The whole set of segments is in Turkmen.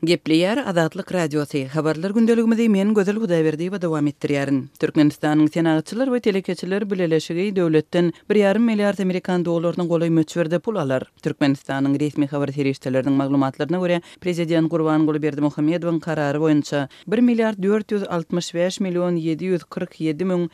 Gepleyer Azatlyk Radiosu habarlar gündeligimizde men Gözel Hudaýberdi we dowam etdirýärin. Türkmenistanyň senagatçylar we telekeçiler bileşigi döwletden 1,5 milliard Amerikan dollarynyň goly möçberde pul alar. Türkmenistanyň resmi habar serişçileriniň maglumatlaryna görä, prezident Gurbanguly Berdimuhammedowyň karary boýunça 1 milliard 465 milyon 747 min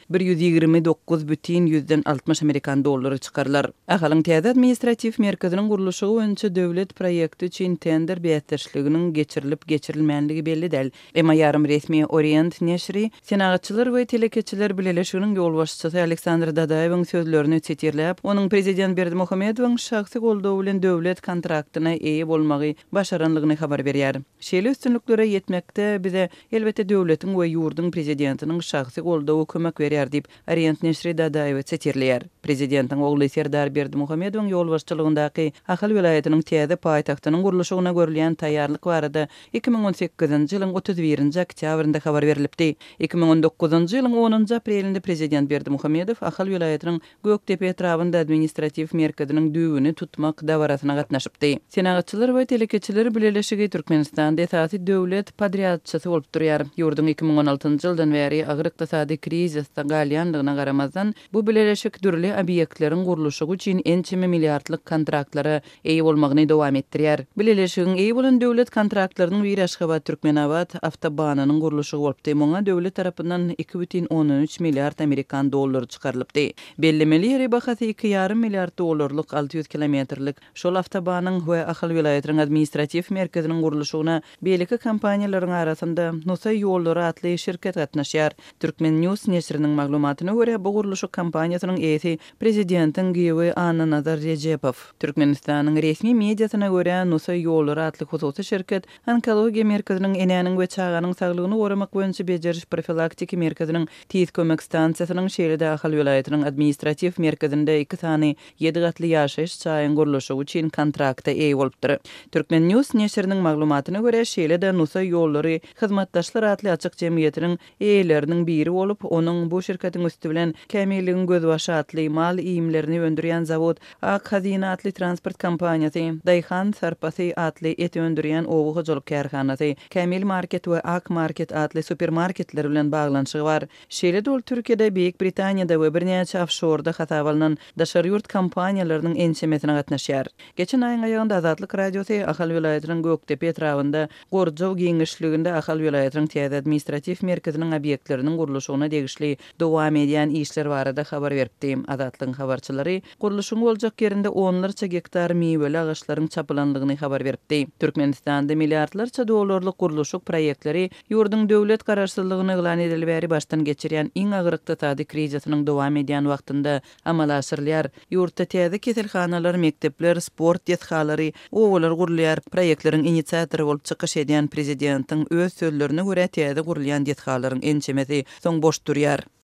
129,60 Amerikan dollary çykarlar. Ahalyň täze administrativ merkeziniň guruluşy boýunça döwlet proýekti üçin tender beýatdaşlyginiň geçirilmänligi belli däl. Emma yarım resmi Orient neşri senagatçylar we telekeçiler bileşiginiň ýol başçysy Aleksandr Dadaýewiň sözlerini çetirläp, onuň prezident Berdimuhammedowyň şahsy goldawy bilen döwlet kontraktyna eýe bolmagy başaranlygyny habar berýär. Şeýle üstünliklere ýetmekde bize elbette döwletiň we ýurduň prezidentiniň şahsy goldawy kömek berýär diýip Orient neşri Dadaýew çetirleýär. Prezidentiň ogly Serdar Berdimuhammedowyň ýol başçylygyndaky Ahal vilayatynyň täze paýtagtynyň guruluşyna görülýän taýýarlyk barada 2018-nji ýylyň 31-nji oktýabrynda habar berilipdi. 2019-njy ýylyň 10-njy aprelinde prezident Berdimuhammedow Ahal vilayatynyň Göktepe etrafynda administrativ merkeziniň düýbüni tutmak dawarasyna gatnaşypdy. Senagatçylar we telekeçiler bileşigi Türkmenistanda esasy döwlet podriadçysy bolup durýar. Ýurdun 2016-njy ýyldan bäri agyr ykdysady krizisde galýanlygyna garamazdan bu bileşik dürli obyektleriň guruluşy üçin ençime milliardlyk kontraktlara eýe bolmagyny dowam etdirýär. Bileşigiň eýe bolan döwlet kontraktlarynyň bir Aşgabat Türkmenabad awtobanynyň guruluşy bolupdy. Moňa döwlet tarapyndan 2,13 milliard Amerikan dollary çykarylypdy. Bellemeli ýeri bahasy 2,5 milliard dollarlyk 600 kilometrlik şol awtobanyň we Ahal vilayatynyň administrativ merkeziniň guruluşyna beýleki kompaniýalaryň arasynda Nusay ýollary atly şirket gatnaşýar. Türkmen News neşriniň maglumatyna görä, bu guruluşy kompaniýasynyň eýesi prezidentiň gyýwy Ananazar Rejepow. Türkmenistanyň resmi mediasyna görä, Nusay ýollary atly hususy şirket onkologiýa merkeziniň enäniň we çaganyň saglygyny goramak boýunça bejeriş profilaktiki merkeziniň tiz kömek stansiýasynyň şeýlede Ahal vilayatynyň administrativ merkezinde 2 sany 7 gatly ýaşaýyş çaýyň guruluşy üçin kontrakta eýe bolupdyr. Türkmen News neşriniň maglumatyna görä, şeýlede Nusay ýollary hyzmatdaşlar atly açyk jemgyýetiniň eýeleriniň biri bolup, onuň bu şirketiň üstü bilen Kämilligiň gözbaşy atly mal iýimlerini öndürýän zawod Ak Hazina atly transport kompaniýasy, Dayhan Sarpasy atly et öndürýän owu hojalyk kärhanasy, Kämil Market we Ak Market atly supermarketler bilen baglanyşygy bar. Şeýle ol Türkiýede, Beýik Britaniýada we birnäçe offshore-da hata balynan daşary ýurt kompaniýalarynyň ençemesine gatnaşýar. Geçen aýyň aýagynda Azatlyk Radiosy Ahal vilayatynyň Göktepe etrafynda Gorjow giňişliginde Ahal vilayatynyň täze administrativ merkeziniň obýektleriniň guruluşyna degişli dowam edýän işler barada habar beripdi. Azatlyk habarçylary guruluşyň boljak ýerinde onlarça hektar meýweli agaçlaryň çapylanlygyny habar beripdi. Türkmenistanda milliardlarça dollarlyk guruluşyk proýektleri ýurdun döwlet garaşsyzlygyny eglan edilbäri baştan geçirýän iň agyr ykdysady krizisynyň dowam edýän wagtynda amal aşyrylýar. Ýurtda täze keselhanalar, mektepler, sport ýethalary, owalar gurulýar. Proýektleriň inisiatory bolup çykyş edýän prezidentiň öz sözlerine görä täze gurulýan ýethalaryň ençemesi soň boş durýar.